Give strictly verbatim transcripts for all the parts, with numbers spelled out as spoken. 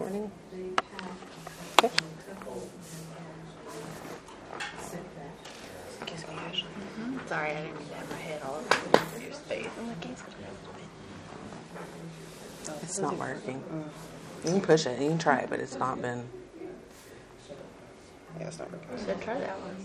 recording? Okay. Excuse me, Ashley. Mm-hmm. Sorry, I didn't mean to have my head all over your space. I'm like, it's It's not working. You can push it. You can try it, but it's not been. Yeah, it's not working. So try that one.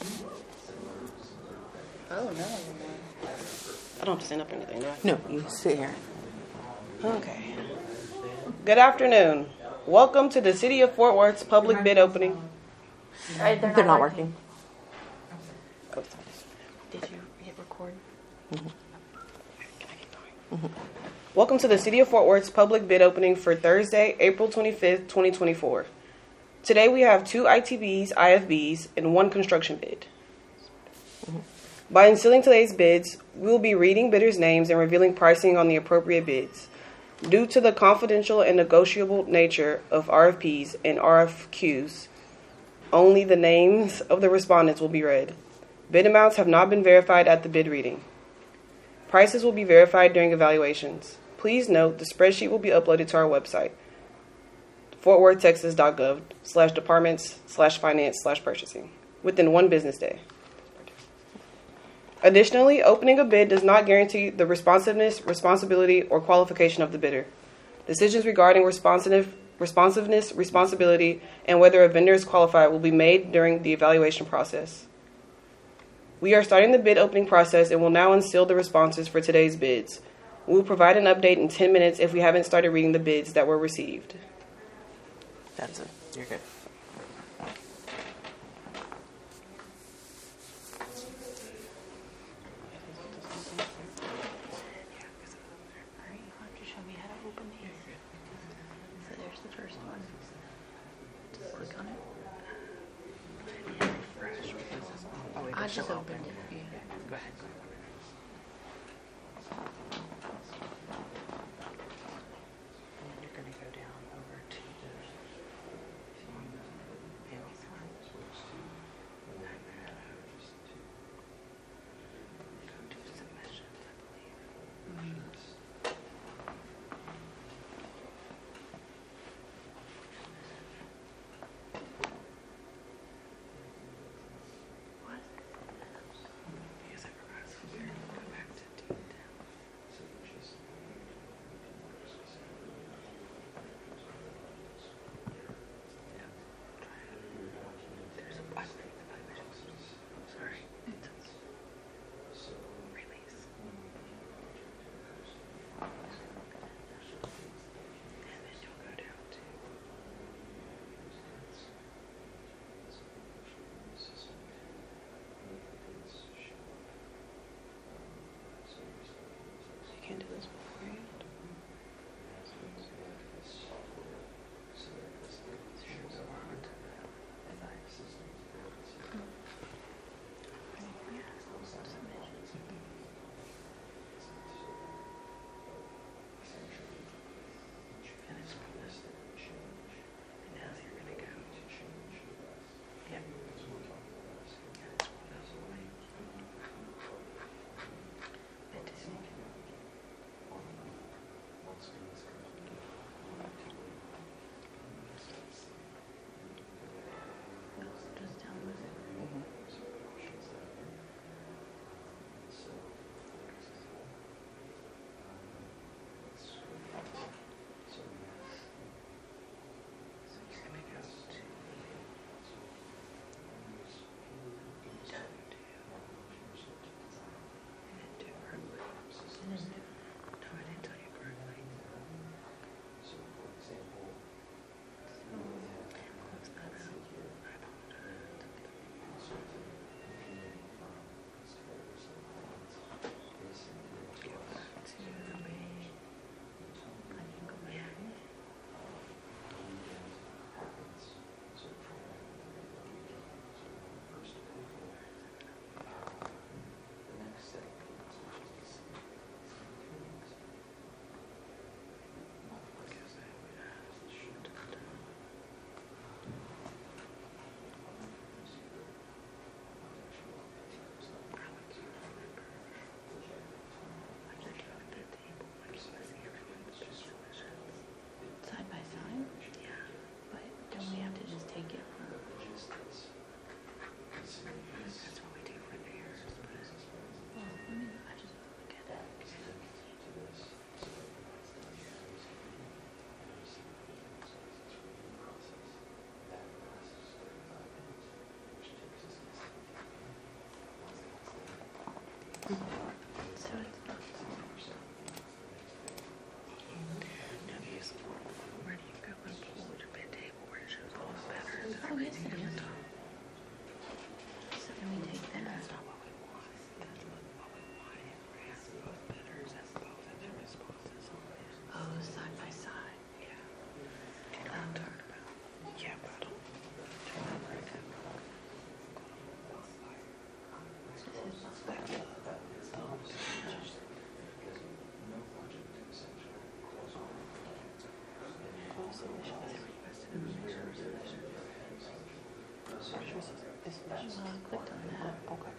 Oh, no. I don't have to stand up or anything, do I? No, you sit here. Okay. Good afternoon. Welcome to the City of Fort Worth's public bid opening. They're not, They're not working. working. Did you hit record? Mm-hmm. Can I keep going? Mm-hmm. Welcome to the City of Fort Worth's public bid opening for Thursday, April twenty-fifth, twenty twenty-four. Today we have two I T Bs, I F Bs, and one construction bid. Mm-hmm. By unsealing today's bids, we will be reading bidders' names and revealing pricing on the appropriate bids. Due to the confidential and negotiable nature of R F Ps and R F Qs, only the names of the respondents will be read. Bid amounts have not been verified at the bid reading. Prices will be verified during evaluations. Please note the spreadsheet will be uploaded to our website, fortworthtexas.gov slash departments slash finance slash purchasing, within one business day. Additionally, opening a bid does not guarantee the responsiveness, responsibility, or qualification of the bidder. Decisions regarding responsive, responsiveness, responsibility, and whether a vendor is qualified will be made during the evaluation process. We are starting the bid opening process and will now unseal the responses for today's bids. We will provide an update in ten minutes if we haven't started reading the bids that were received. That's it. You're good. I just opened it. Yeah. Go ahead. And you're going to go down over to the go to submissions, I believe. Mm-hmm. Yes, I forgot. clicked on that. Okay.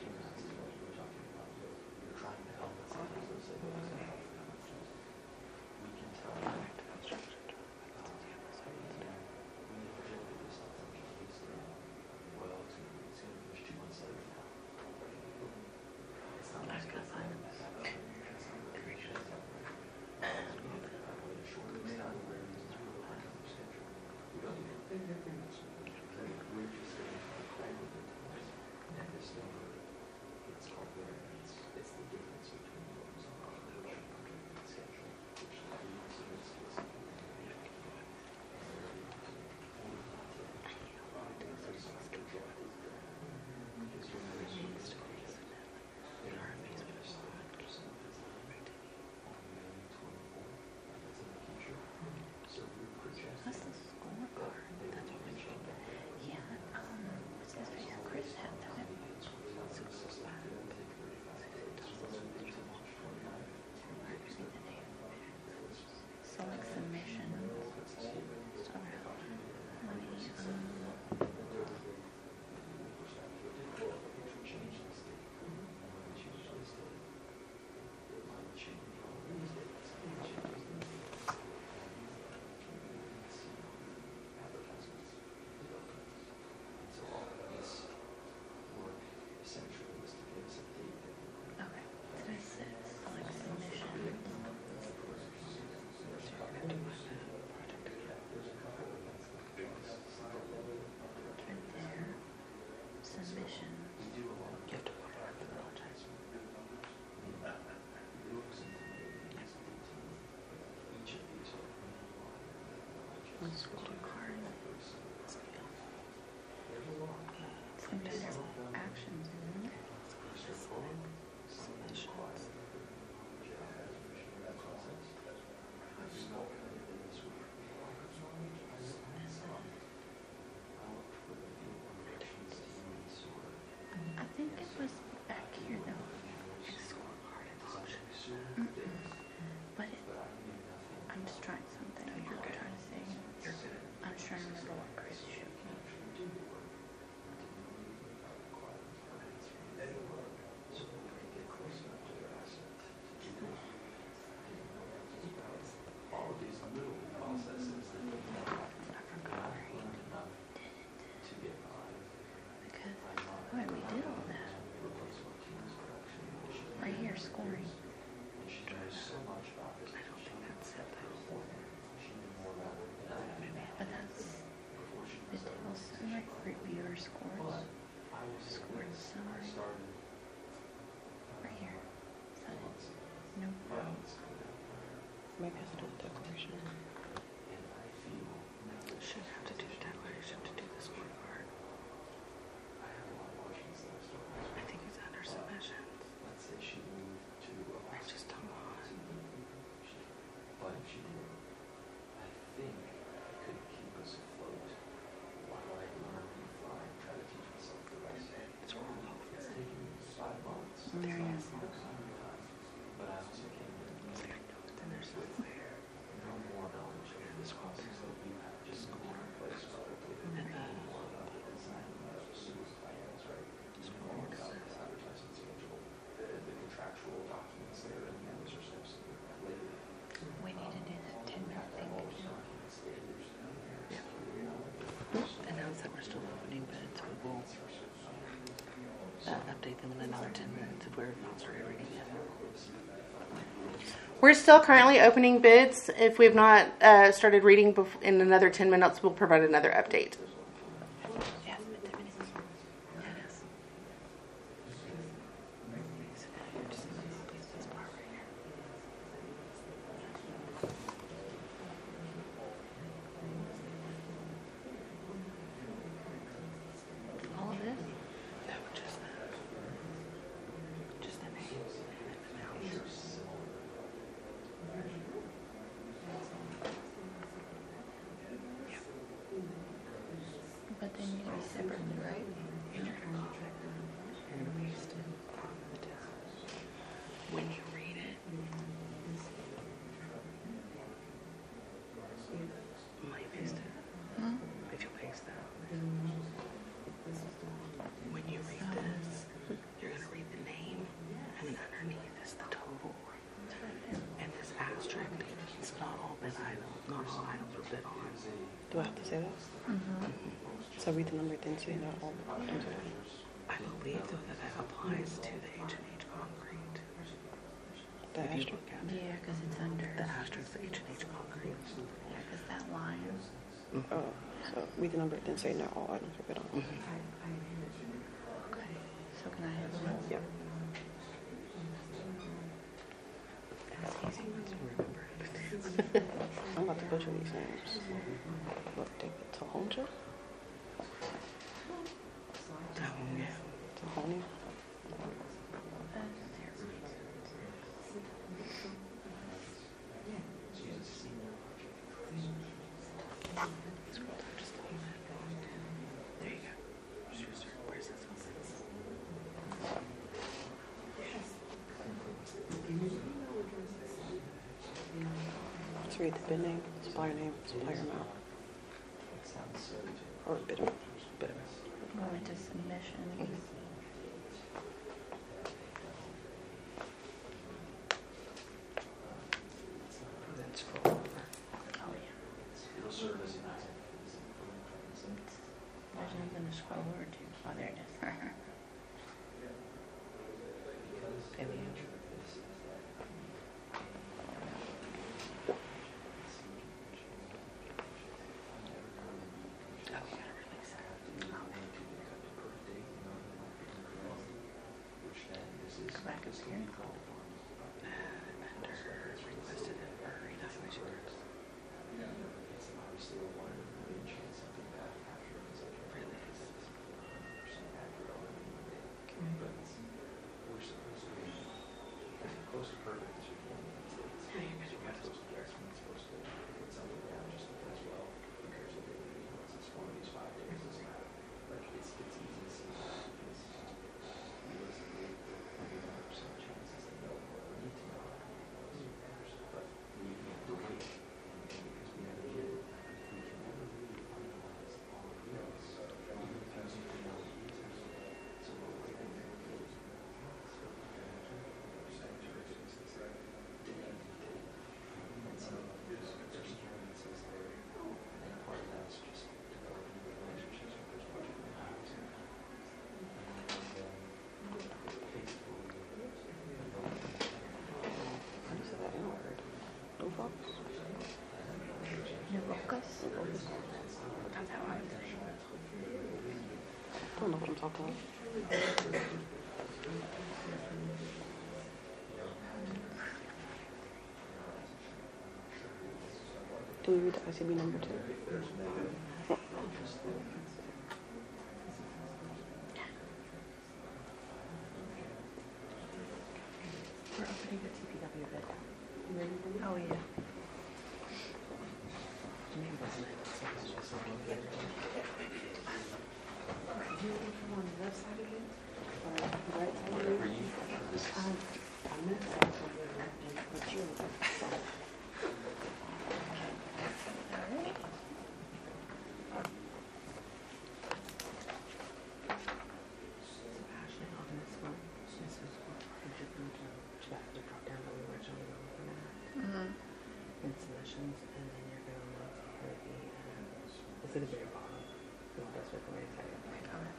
Select submission. Sorry. Let me, um, okay. Did I set select submission? Right there. Submission. You have to order the project. Let's scroll to card. Sometimes actions, isn't it? I think it was back here though. Scorecard and options. But it, I'm just trying something. I'm not trying to say. I'm just trying to remember what Chris showed me. Because, why we did all that. Right here, scoring. I don't think that's set though. But that's the tables, like reviewer scores. Scores summary. Right here. Is that it? No. Maybe I have to do the declaration. Shouldn't have to do the declaration to do the scorecard. I think it's under submissions. I just don't want. It's all over. There he is. It's like I know it's in there somewhere. Scroll through the score. And then We need to do that ten minute thing. announce that we're still opening bids. We will uh, update them in another ten minutes if we're not started reading yet. We're still currently opening bids. If we've not uh, started reading bef- in another ten minutes, we'll provide another update. Yes, but ten minutes. Yeah, it is. All of this? No, just the, just the names and the amounts. But they need to be separately, right? In your contract, you're going to paste it on the tab. When you read it, my Do I have to say that? Mm-hmm. So read the number, then say not all. Don't say that. I believe though that that applies to the H and H concrete. The If you asterisk. look at it, Yeah, because it's under. the asterisk, the H and H concrete. Yeah, because that line. Oh, so read the number, then say not all items are bid on. Okay. So can I have one? Yep. That's easy one to remember. I'm about to butcher these names. Look, David Tahonja? That one, yeah. Tahonia? Scroll down just a little bit. There you go. Where's this one? Let's read the bid name, supplier name, supplier amount. Or bid amount. Bit of it. Go into submission. Then scroll over. Oh, yeah. There's nothing to scroll over to. Oh, there it is. And you. Oh, you gotta release it. Go back up here. Under requested or evaluation groups. Release. How do you say that in word? No fox? Nabocus? That's how I say it. I don't know what I'm talking about. Do we read the I C B number too? We're opening the T P W bid. You ready for me? Oh, yeah. Name wasn't it? So it's just a little bit. Do you want to come on the left side again? Or the right side again? Um, I'm gonna say it's on the left end, but you're on the side. Alright. So Ashley, on this one, this is what we did not do. She has to drop down that we originally were looking at. Mm-hmm. In submissions, and then you're gonna look for the, uh, it's at the very bottom. No, that's what the right side is. Okay.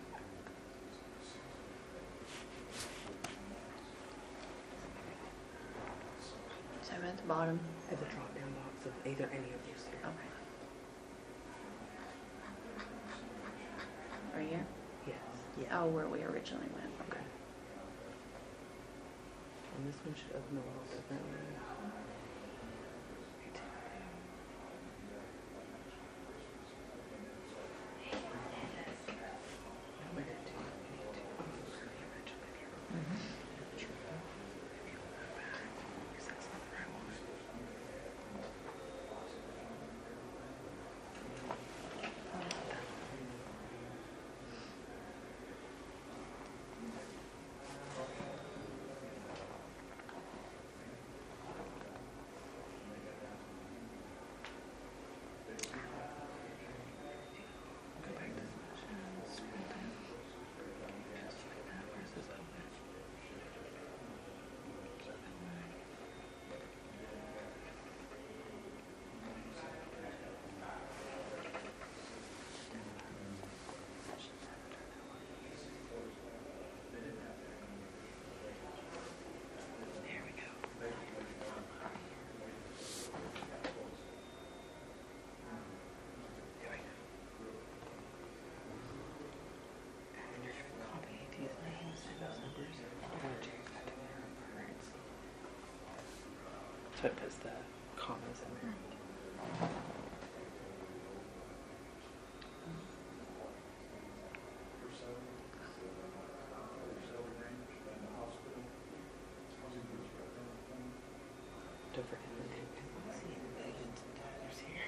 So I'm at the bottom. At the drop down box of either any of these three. Okay. Right here? Yes. Oh, where we originally went. Okay. And this one should open a little differently. So it puts the commas in there. Don't forget the name. See, Megan's daughter's here.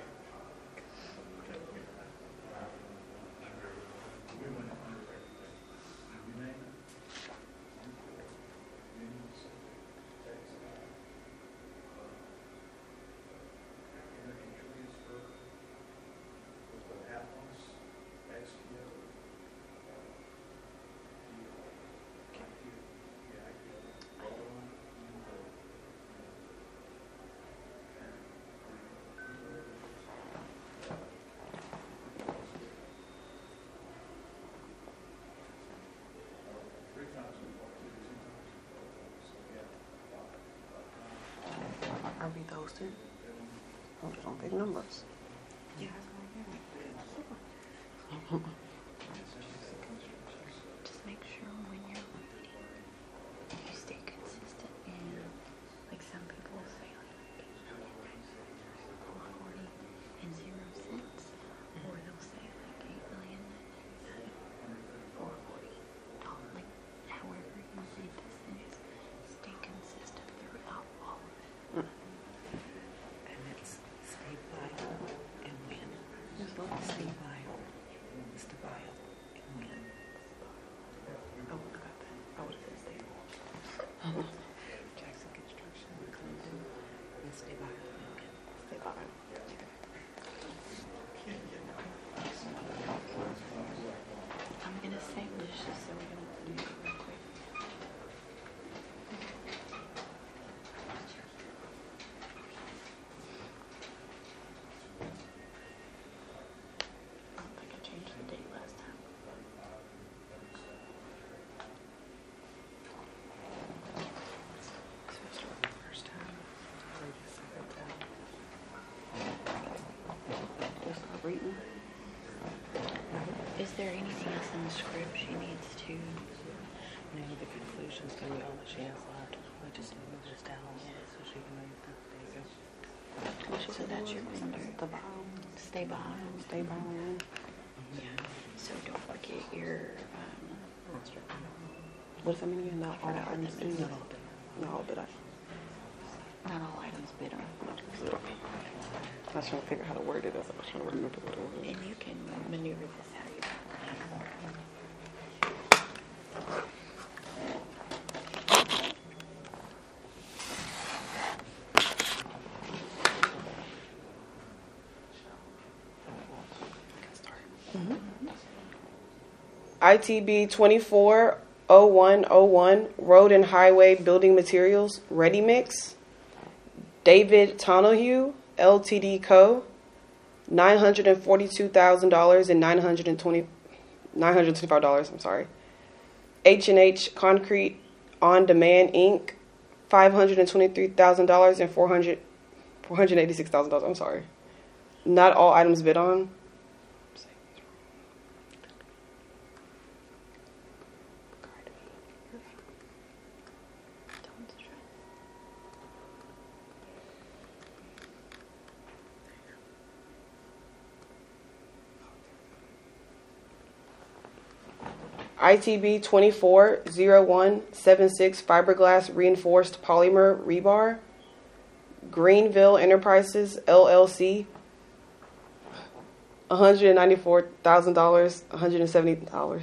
Are we those two? Oh, just on big numbers. Yeah. Just make sure when you're reading, you stay consistent and like some people will say like four forty and zero cents, or they'll say like eight million four forty. Like however you read this things, stay consistent throughout all of it. And it's stay vital and win. Just let it stay vital. Stay vital and win. I would have got that. I would have said stable. Jackson Construction, Clinton, and stay vital and win. Stay bottom. I'm gonna say this just so we don't do it real quick. I don't think I changed the date last time. So I started the first time. Or the second time. Just start reading. Is there anything else in the script she needs to? No, the conclusion's gonna be all that she has left. I just need to move this down a little bit so she can move the, there you go. So that's your vendor. The bottom. Stay bottom. Stay bottom. Yeah. So don't forget your. Um, What does that mean again? Not all forgot what items that means. bid. Not all bid items. not all items bid on. I was trying to figure out how to word it. As I was trying to remember what it was. And you can maneuver this how you want. I T B twenty-four oh one oh one, Road and Highway Building Materials, Ready Mix. David Tonahue, L T D Co., nine hundred forty-two thousand dollars and nine hundred twenty, nine hundred twenty-five dollars, I'm sorry. H and H Concrete On Demand, Incorporated, five hundred twenty-three thousand dollars and four hundred, four hundred eighty-six thousand dollars, I'm sorry. Not all items bid on. Don't stress. I T B twenty-four oh one seventy-six fiberglass reinforced polymer rebar. Greenville Enterprises L L C, one hundred ninety-four thousand dollars, one hundred seventy dollars.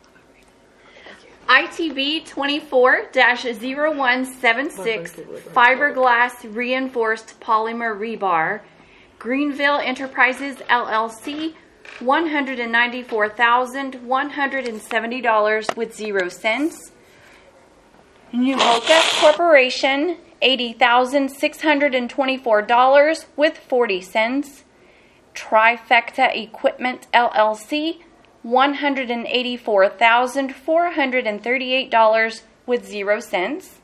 I T B twenty-four oh one seventy-six fiberglass reinforced polymer rebar. Greenville Enterprises L L C, one hundred ninety-four thousand one hundred seventy dollars with zero cents. New Hocus Corporation, eighty thousand six hundred twenty-four dollars with forty cents. Trifecta Equipment L L C, one hundred eighty-four thousand four hundred thirty-eight dollars with zero cents.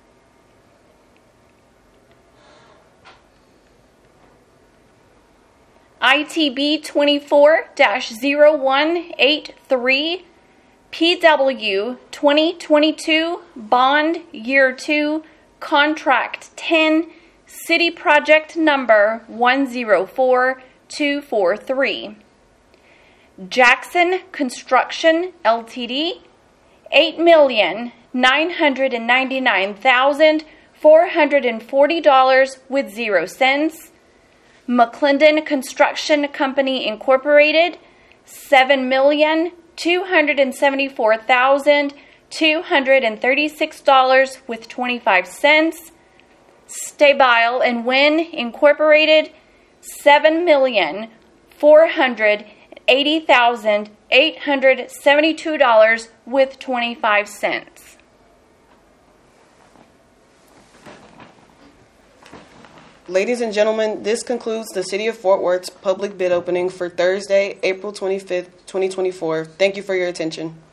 I T B twenty-four oh one eighty-three, P W twenty twenty-two, Bond Year two, Contract ten, City Project Number one zero four two four three. Jackson Construction Ltd, eight million nine hundred ninety-nine thousand four hundred forty dollars with zero cents. McClendon Construction Company Incorporated, seven million two hundred seventy-four thousand two hundred thirty-six dollars with twenty-five cents. Stabile and Wynn Incorporated, seven million four hundred eighty thousand eight hundred seventy-two dollars with twenty-five cents. Ladies and gentlemen, this concludes the City of Fort Worth's public bid opening for Thursday, April twenty-fifth, twenty twenty-four. Thank you for your attention.